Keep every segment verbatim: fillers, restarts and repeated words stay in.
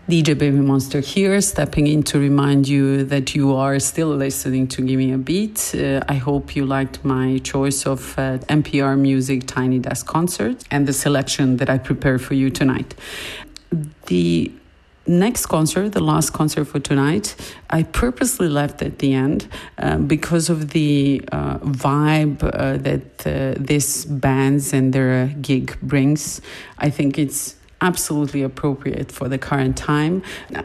D J Baby Monster here, stepping in to remind you that you are still listening to Give Me a Beat. Uh, I hope you liked my choice of uh, N P R Music Tiny Desk Concert and the selection that I prepared for you tonight. The next concert, the last concert for tonight, I purposely left at the end uh, because of the uh, vibe uh, that uh, this bands and their gig brings. I think it's absolutely appropriate for the current time.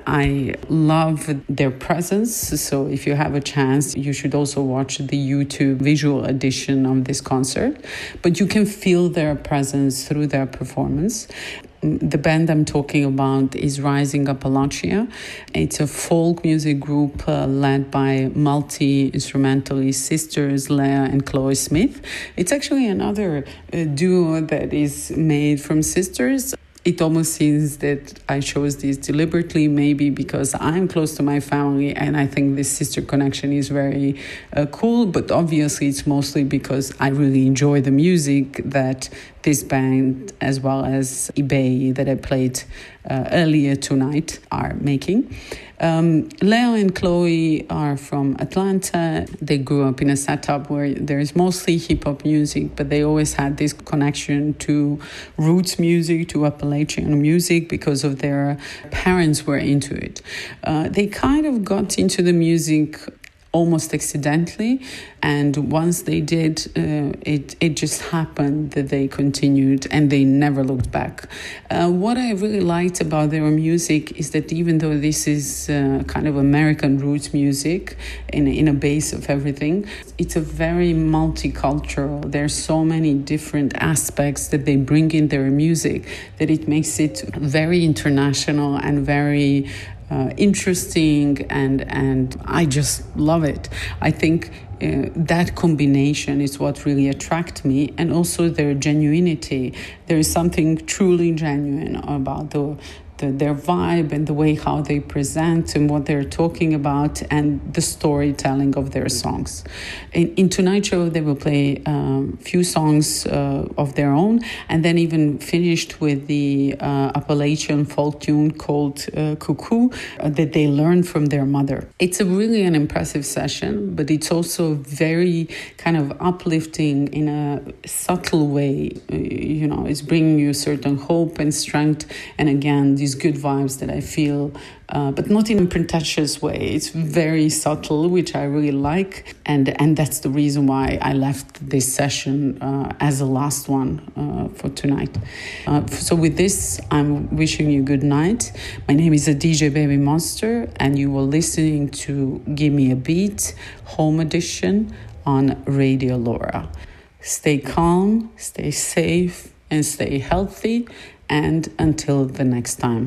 I love their presence, so if you have a chance, you should also watch the YouTube visual edition of this concert. But you can feel their presence through their performance. The band I'm talking about is Rising Appalachia. It's a folk music group uh, led by multi-instrumentalist sisters Leah and Chloe Smith. It's actually another uh, duo that is made from sisters. It almost seems that I chose this deliberately, maybe because I'm close to my family and I think this sister connection is very uh, cool. But obviously it's mostly because I really enjoy the music that this band, as well as eBay that I played uh, earlier tonight, are making. Um, Leo and Chloe are from Atlanta. They grew up in a setup where there is mostly hip-hop music, but they always had this connection to roots music, to Appalachian music, because of their parents were into it. Uh, they kind of got into the music almost accidentally, and once they did, uh, it it just happened that they continued and they never looked back. Uh, what I really liked about their music is that even though this is uh, kind of American roots music in, in a base of everything, it's a very multicultural. There's so many different aspects that they bring in their music that it makes it very international and very Uh, interesting, and and I just love it. I think uh, that combination is what really attracted me, and also their genuinity. There is something truly genuine about the The, their vibe and the way how they present and what they're talking about and the storytelling of their songs. In, in tonight's show, they will play a um, few songs uh, of their own, and then even finished with the uh, Appalachian folk tune called uh, Cuckoo uh, that they learned from their mother. It's a really an impressive session, but it's also very kind of uplifting in a subtle way. Uh, you know, it's bringing you certain hope and strength, and again, these good vibes that I feel, uh, but not in a pretentious way. It's very subtle, which I really like, and and that's the reason why I left this session uh, as the last one uh, for tonight. Uh, so with this, I'm wishing you good night. My name is D J Baby Monster, and you were listening to Give Me a Beat, Home Edition on Radio Laura. Stay calm, stay safe, and stay healthy. And until the next time.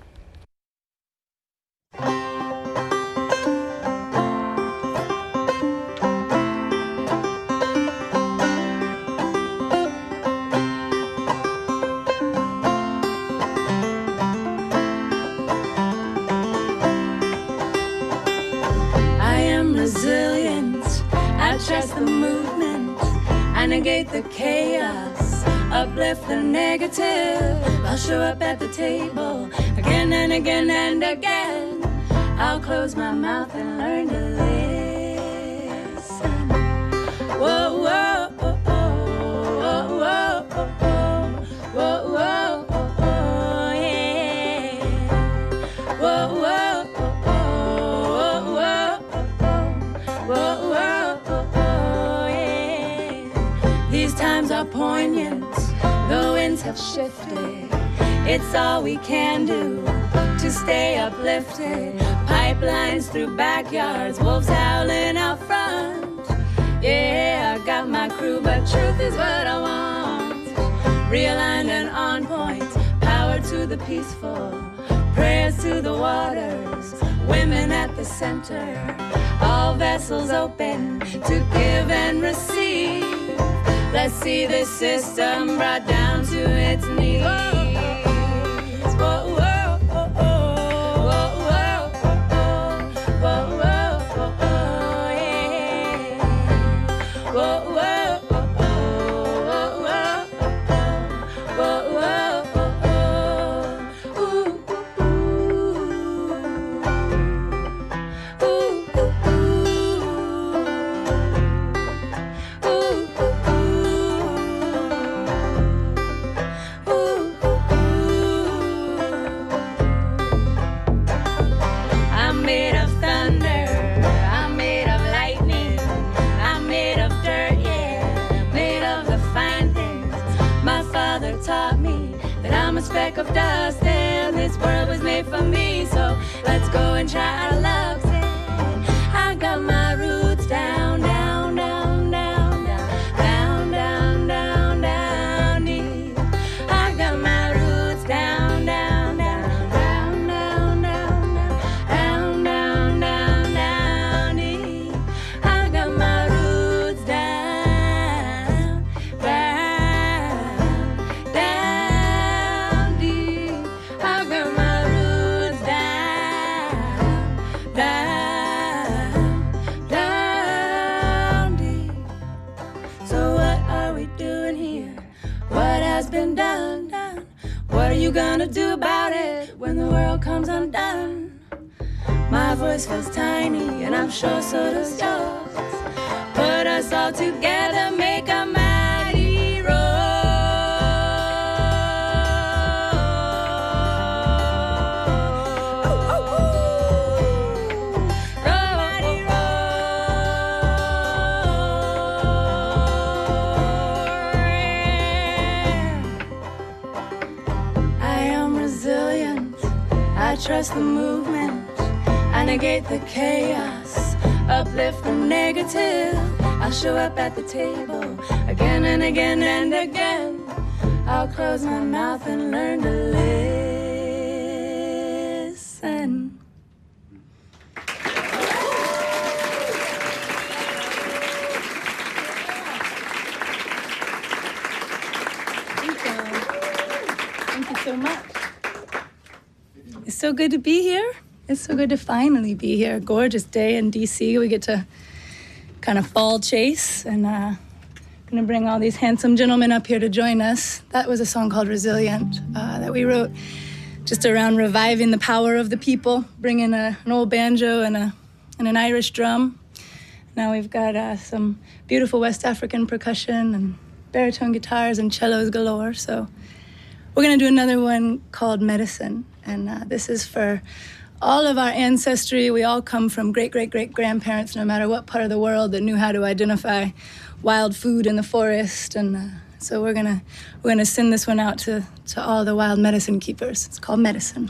I am resilient. I trust the movement. I negate the chaos. Uplift the negative. I'll show up at the table again and again and again. I'll close my mouth and learn to listen. Whoa, whoa, oh, oh, whoa, whoa, oh, oh, whoa, whoa, oh, oh, yeah. Whoa, whoa, oh, oh, whoa, whoa, whoa, whoa, oh, oh, yeah. These times are poignant. The winds have shifted. It's all we can do to stay uplifted. Pipelines through backyards, wolves howling out front. Yeah, I got my crew, but truth is what I want. Realigned and on point, power to the peaceful, prayers to the waters, women at the center. All vessels open to give and receive. Let's see this system brought down to its knees. Whoa, whoa, oh, oh, whoa, whoa, oh, oh, whoa, whoa, oh, oh, yeah. Whoa, whoa, oh, oh, whoa, whoa, whoa, whoa, oh, oh, ooh, ooh, ooh. dust, and this world was made for me. So let's go and try our luck. I got my roots down, down, down, down, down, down, down, down, deep. I got my roots down, down, down, down, down, down, down, down, down, deep. I got my roots down, down, down, deep. I got my roots down, down, down deep. So what are we doing here? What has been done, done? What are you gonna do about it when the world comes undone? My voice feels tiny, and I'm sure so does yours. Put us all together, make a mighty roar. Roar, mighty roar. I am resilient. I trust the movement. I negate the chaos, uplift the negative. I'll show up at the table again and again and again. I'll close my mouth and learn to listen. Thank you. Thank you so much. It's so good to be here. It's so good to finally be here. Gorgeous day in D C. We get to kind of fall chase, and uh, going to bring all these handsome gentlemen up here to join us. That was a song called Resilient uh, that we wrote just around reviving the power of the people, bringing a, an old banjo and, a, and an Irish drum. Now we've got uh, some beautiful West African percussion and baritone guitars and cellos galore. So we're going to do another one called Medicine, and uh, this is for all of our ancestry. We all come from great-great-great-grandparents, no matter what part of the world, that knew how to identify wild food in the forest. And uh, so we're gonna we're gonna send this one out to, to all the wild medicine keepers. It's called Medicine.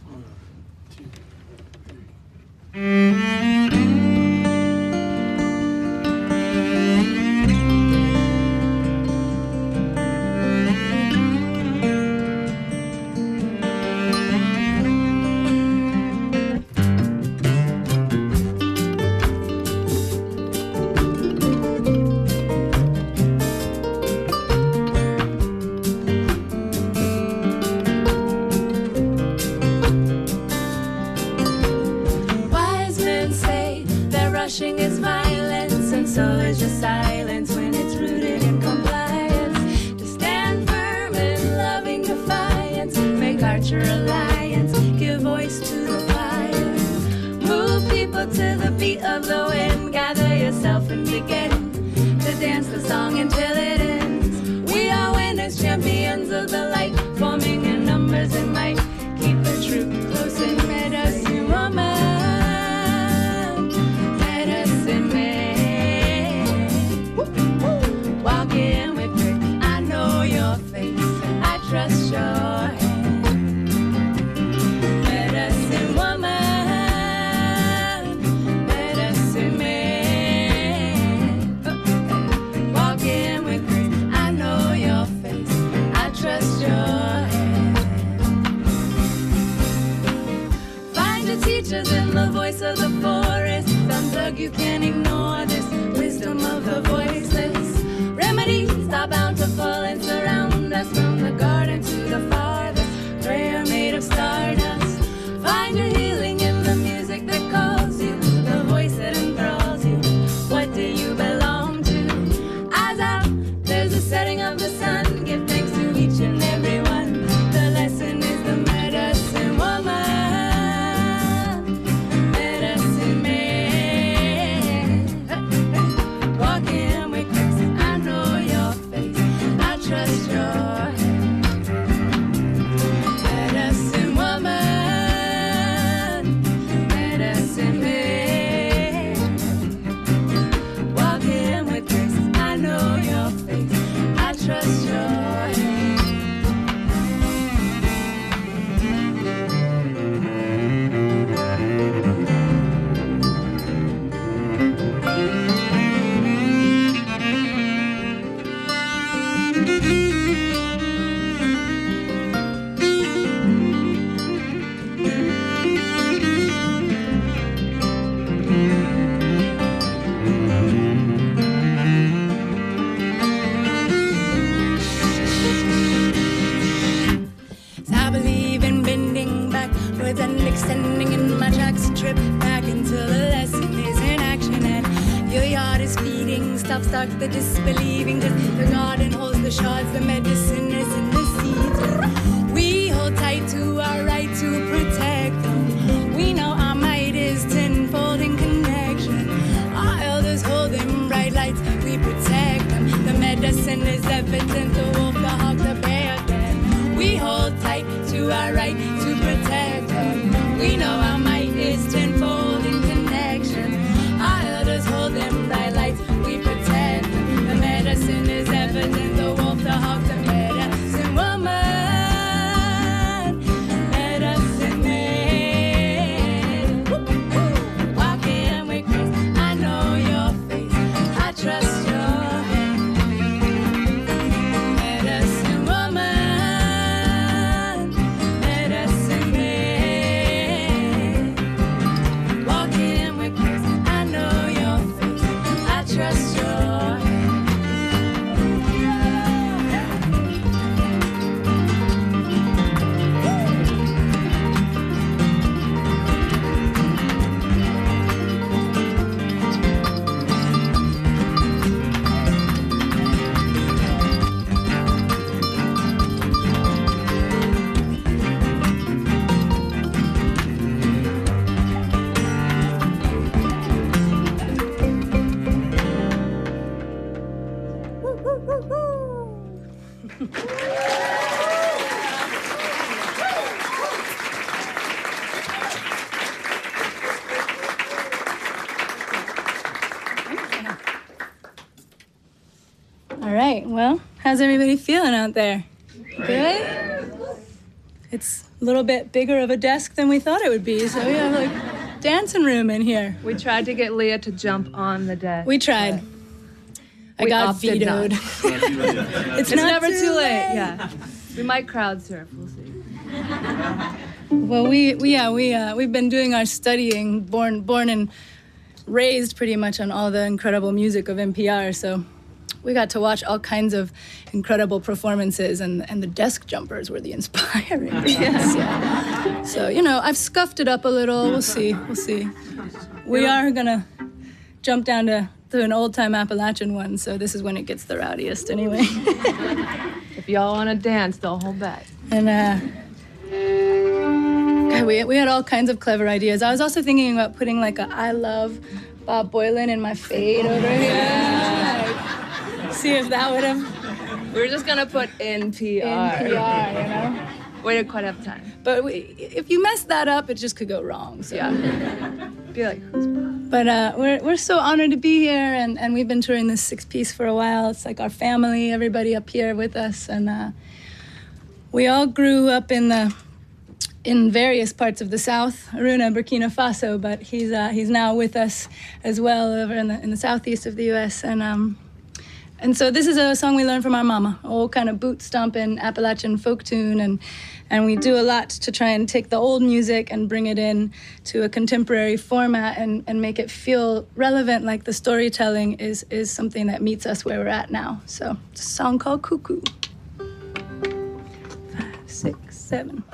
Rushing is violence, and so is your silence when it's rooted in compliance. To stand firm in loving defiance, make Archer alliance, give voice to the fire. Move people to the beat of the wind, gather yourself and begin to dance the song until it ends. We are winners, champions of the light, forming in numbers and might. Keep the truth close and medicine woman. Trust your hand. Medicine woman, medicine man. Walking with grace, I know your face. I trust your hand. Find your teachers in the voice of the forest. Unplug, you can't ignore this wisdom of the voiceless. Remedies are bountiful and surround us from the garden to the farthest. Prayer made of stardust. Find your healing in the music that calls you, the voice that enthralls you. What do you belong to? Eyes out, there's a setting of the sun. Give thanks to each and every one. The lesson is the medicine woman, medicine man. Walking with stop, start the disbelieving. Just the garden holds the shards, the medicine is in the seeds. We hold tight to our right to protect them. We know our might is tenfold in connection. Our elders hold them bright lights, we protect them. The medicine is evident, the wolf, the hawk, the bear, dead. We hold tight to our right to protect them. We know our might is tenfold in connection. Our elders hold them bright lights, we protect them. The medicine is evident, the wolf, the hawk, the medicine woman. All right, well, how's everybody feeling out there? Good? It's a little bit bigger of a desk than we thought it would be, so we have like dancing room in here. We tried to get Leah to jump on the desk. We tried. I we got vetoed. it's, it's not never too late. late. Yeah, we might crowd surf. We'll see. Well, we, we yeah we uh, we've been doing our studying, born born and raised pretty much on all the incredible music of N P R. So we got to watch all kinds of incredible performances, and and the desk jumpers were the inspiring things. Yeah. So you know, I've scuffed it up a little. We'll see. We'll see. We are gonna jump down to. to an old-time Appalachian one, so this is when it gets the rowdiest anyway. If y'all want to dance, don't hold back. And uh, God, we, we had all kinds of clever ideas. I was also thinking about putting like a I love Bob Boilen in my fade over here. Like, see if that would have... We were just going to put N P R. N P R, you know? We didn't quite have time. But we, if you mess that up, it just could go wrong. So. Yeah. Be like, who's Bob? But uh, we're we're so honored to be here, and, and we've been touring this six-piece for a while. It's like our family, everybody up here with us, and uh, we all grew up in the in various parts of the South, Aruna, Burkina Faso, but he's uh, he's now with us as well over in the in the southeast of the U S and um, and so this is a song we learned from our mama, old kind of boot stomping Appalachian folk tune, and. And we do a lot to try and take the old music and bring it in to a contemporary format and, and make it feel relevant, like the storytelling is, is something that meets us where we're at now. So it's a song called Cuckoo. Five, six, seven.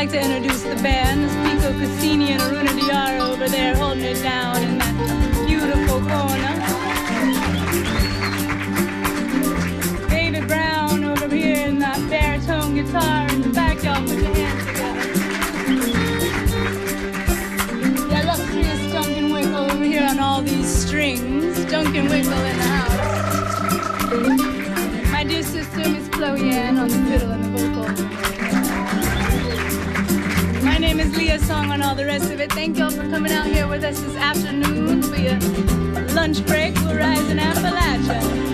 like to introduce the band. It's Pico Cassini and Aruna Diarra over there holding it down in that beautiful corner. David Brown over here in that baritone guitar in the back. Y'all put your hands together. The illustrious Duncan Wickle over here on all these strings. Duncan Wickle in the house. My dear sister, Miss Chloe Ann on the fiddle and the vocal. My name is Leah Song on all the rest of it. Thank y'all for coming out here with us this afternoon for your lunch break. We're rising Appalachia.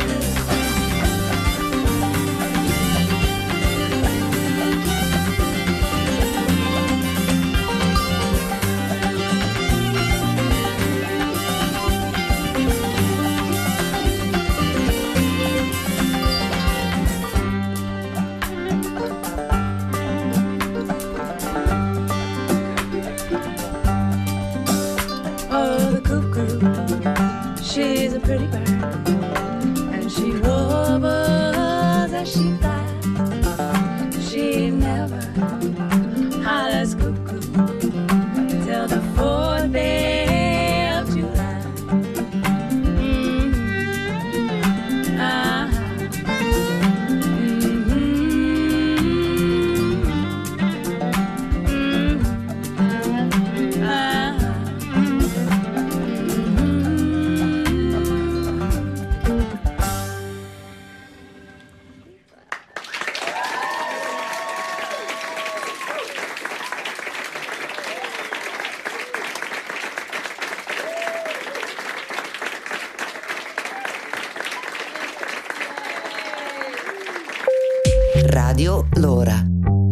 She's a pretty bird, and she warbles as she flies. She never hollers cuckoo till the fourth day of July. Mm-hmm. Uh-huh. Mm-hmm. Mm-hmm. Uh-huh. Radio Lora.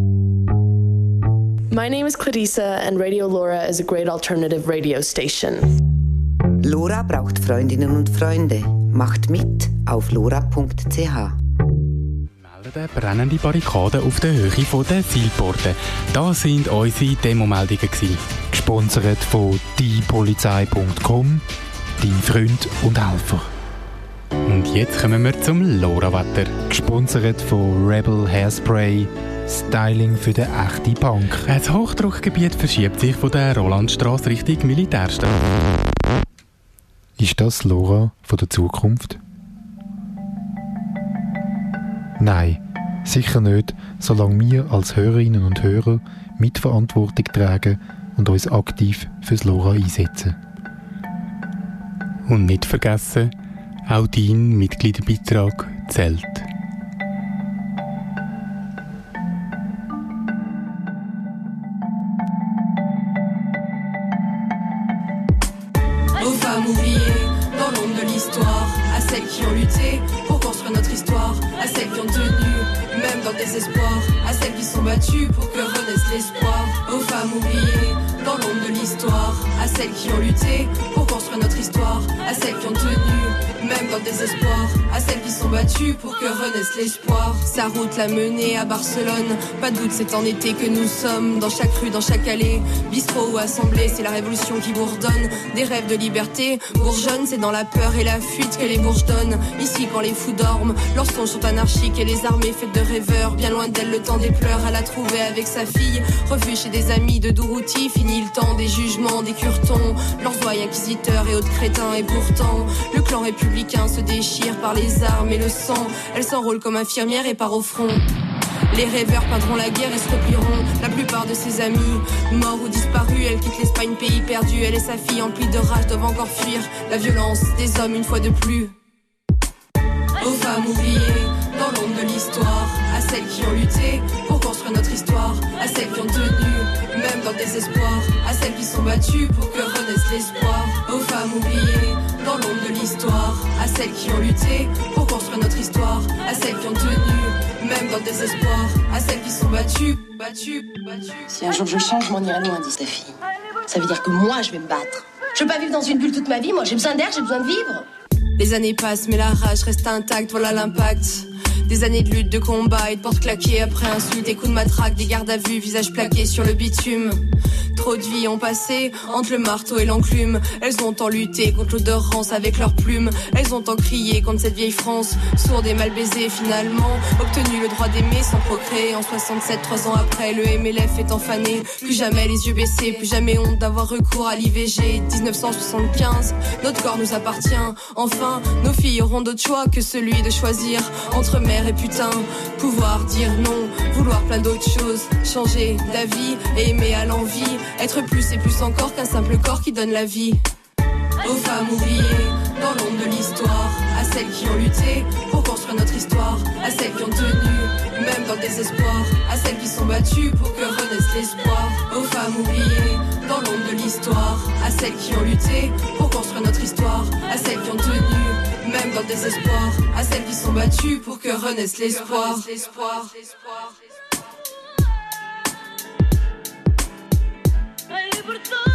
My name is Clarissa and Radio Lora is a great alternative radio station. Lora braucht Freundinnen und Freunde. Macht mit auf lora punkt c h. Melden brennende Barrikaden auf der Höhe der Seilporte. Das sind unsere Demomeldungen. Gesponsert von die polizei punkt com, dein Freund und Helfer. Und jetzt kommen wir zum Lora-Wetter. Gesponsert von Rebel Hairspray, Styling für den echten Punk. Das Hochdruckgebiet verschiebt sich von der Rolandstrasse Richtung Militärstadt. Ist das Lora von der Zukunft? Nein, sicher nicht, solange wir als Hörerinnen und Hörer Mitverantwortung tragen und uns aktiv fürs Lora einsetzen. Und nicht vergessen, auch dein Mitgliederbeitrag zählt. Aux femmes oubliées dans l'ombre de l'histoire, à celles qui ont lutté pour construire notre histoire, à celles qui ont tenu, même dans le désespoir, à celles qui sont battues pour que renaisse l'espoir. Aux femmes oubliées dans l'ombre de l'histoire, à celles qui ont lutté pour construire notre histoire, à celles qui ont tenu, même dans le désespoir, à celles qui sont battues pour que renaisse l'espoir. Sa route l'a menée à Barcelone, pas de doute c'est en été que nous sommes, dans chaque rue, dans chaque allée, bistrot ou assemblée, c'est la révolution qui bourdonne, des rêves de liberté, bourgeonne, c'est dans la peur et la fuite que les bourges donnent. Ici quand les fous dorment, leurs songes sont anarchiques et les armées faites de rêveurs, bien loin d'elle le temps des pleurs, elle a trouvé avec sa fille, refuge chez des amis de Dourouti, fini le temps des jugements, des curtons, leurs oeils inquisiteurs et autres crétins, et pourtant, le clan républicain se déchire par les armes et le sang, elle s'enrôle comme infirmière et part au front. Les rêveurs peindront la guerre et se replieront. La plupart de ses amis, morts ou disparus, elle quitte l'Espagne, pays perdu. Elle et sa fille, emplies de rage, doivent encore fuir la violence des hommes une fois de plus. Aux femmes oubliées dans l'ombre de l'histoire, à celles qui ont lutté pour construire notre histoire, à celles qui ont tenu, même dans le désespoir, à celles qui sont battues pour que renaisse l'espoir. Aux femmes oubliées dans l'ombre de l'histoire, à celles qui ont lutté pour construire notre histoire, à celles qui ont tenu, même dans le désespoir, à celles qui sont battues, battues, battues. Si un jour je change, je m'en irai loin, dit sa fille. Ça veut dire que moi, je vais me battre. Je veux pas vivre dans une bulle toute ma vie, moi j'ai besoin d'air, j'ai besoin de vivre. Les années passent mais la rage reste intacte, voilà l'impact. Des années de lutte, de combat et de portes claquées après insultes, des coups de matraque, des gardes à vue, visage plaqué sur le bitume. Trop de vies ont passé entre le marteau et l'enclume. Elles ont tant lutté contre l'odeur rance avec leurs plumes. Elles ont tant crié contre cette vieille France, sourde et mal baisée finalement. Obtenu le droit d'aimer sans procréer. En soixante-sept, trois ans après, le M L F est enfané. Plus jamais les yeux baissés, plus jamais honte d'avoir recours à l'I V G. dix-neuf cent soixante-quinze, notre corps nous appartient. Enfin, nos filles auront d'autres choix que celui de choisir entre mère et putain. Pouvoir dire non, vouloir plein d'autres choses, changer d'avis et aimer à l'envie. Être plus et plus encore qu'un simple corps qui donne la vie. Aux femmes oubliées dans l'ombre de l'histoire, à celles qui ont lutté pour construire notre histoire, à celles qui ont tenu, même dans le désespoir, à celles qui sont battues pour que renaisse l'espoir. Aux femmes oubliées dans l'ombre de l'histoire, à celles qui ont lutté pour construire notre histoire, à celles qui ont tenu, même dans le désespoir, à celles qui sont battues pour que renaisse l'espoir. Por todo